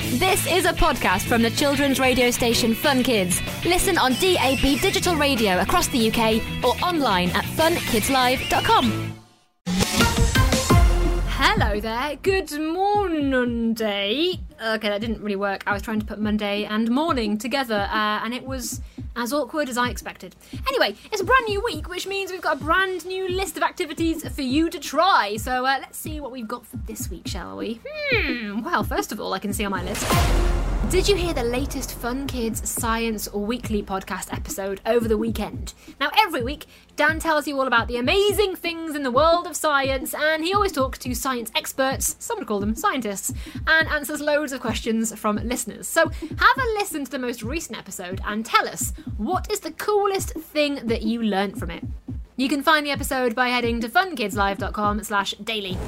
This is a podcast from the children's radio station Fun Kids. Listen on DAB digital radio across the UK or online at funkidslive.com. Hello there, good morning. Okay, that didn't really work. I was trying to put Monday and morning together, and it was as awkward as I expected. Anyway, it's a brand new week, which means we've got a brand new list of activities for you to try. So let's see what we've got for this week, shall we? Well, first of all, I can see on my list. Did you hear the latest Fun Kids Science Weekly podcast episode over the weekend? Now, every week, Dan tells you all about the amazing things in the world of science, and he always talks to science experts, some would call them scientists, and answers loads of questions from listeners. So have a listen to the most recent episode and tell us, what is the coolest thing that you learnt from it? You can find the episode by heading to funkidslive.com/daily.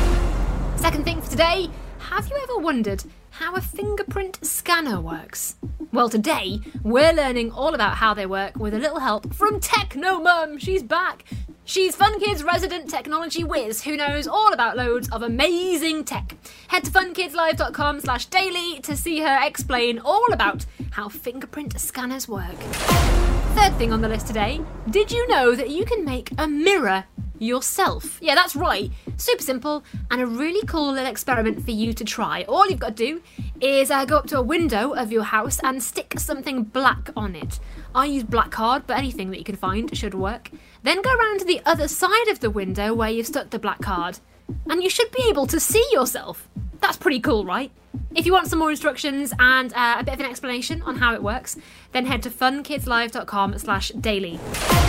Second thing for today, have you ever wondered how a fingerprint scanner works? Well, today we're learning all about how they work with a little help from Technomum. She's back. She's Fun Kids' resident technology whiz who knows all about loads of amazing tech. Head to funkidslive.com/daily to see her explain all about how fingerprint scanners work. Third thing on the list today, did you know that you can make a mirror yourself? Yeah, that's right. Super simple and a really cool little experiment for you to try. All you've got to do is go up to a window of your house and stick something black on it. I use black card, but anything that you can find should work. Then go around to the other side of the window where you've stuck the black card, and you should be able to see yourself. That's pretty cool, right? If you want some more instructions and a bit of an explanation on how it works, then head to funkidslive.com/daily.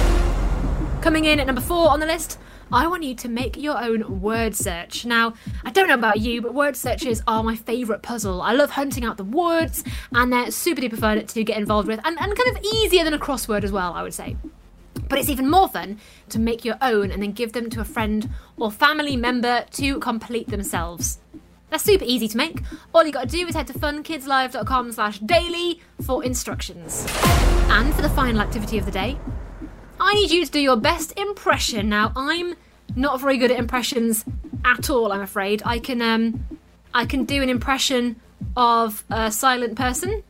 Coming in at number 4 on the list, I want you to make your own word search. Now, I don't know about you, but word searches are my favourite puzzle. I love hunting out the words, and they're super duper fun to get involved with, and kind of easier than a crossword as well, I would say. But it's even more fun to make your own and then give them to a friend or family member to complete themselves. That's super easy to make. All you got to do is head to funkidslive.com/daily for instructions. And for the final activity of the day, I need you to do your best impression. Now, I'm not very good at impressions at all, I'm afraid. I can do an impression of a silent person.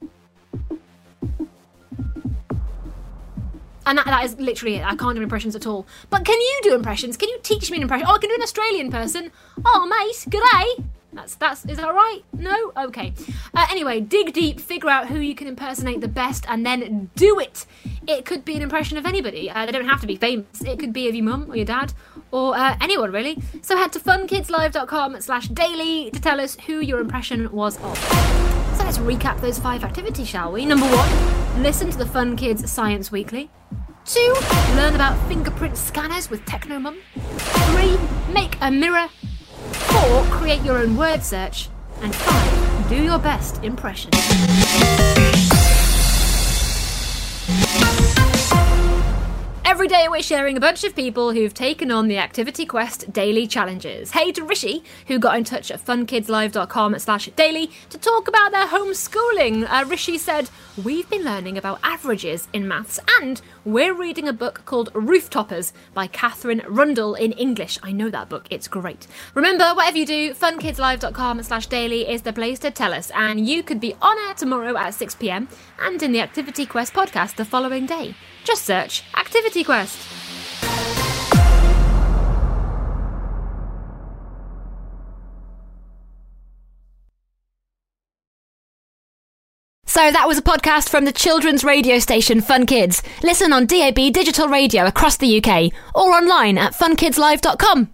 And that is literally it. I can't do impressions at all. But can you do impressions? Can you teach me an impression? Oh, I can do an Australian person. Oh, mate, g'day. Is that right? No? Okay. Anyway, dig deep, figure out who you can impersonate the best, and then do it. It could be an impression of anybody. They don't have to be famous. It could be of your mum or your dad or anyone, really. So head to funkidslive.com/daily to tell us who your impression was of. So let's recap those 5 activities, shall we? Number 1, listen to the Fun Kids Science Weekly. 2, learn about fingerprint scanners with Technomum. 3, make a mirror. 4, create your own word search. And 5, do your best impression. Every day we're sharing a bunch of people who've taken on the Activity Quest daily challenges. Hey to Rishi, who got in touch at funkidslive.com/daily to talk about their homeschooling. Rishi said, we've been learning about averages in maths and we're reading a book called Rooftoppers by Catherine Rundle in English. I know that book, it's great. Remember, whatever you do, funkidslive.com/daily is the place to tell us, and you could be on air tomorrow at 6 p.m. and in the Activity Quest podcast the following day. Just search Activity Quest. So that was a podcast from the children's radio station Fun Kids. Listen on DAB digital radio across the UK or online at funkidslive.com.